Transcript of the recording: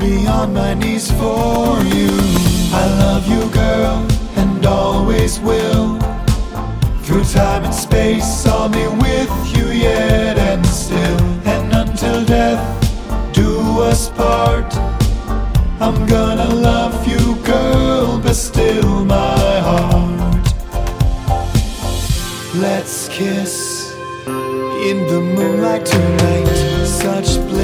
be on my knees for you. I love you, girl, and always will. Through time and space, I'll be with you yet and still. And until death do us part, I'm gonna love you, girl, but still my heart. Let's kiss in the moonlight tonight, such bliss.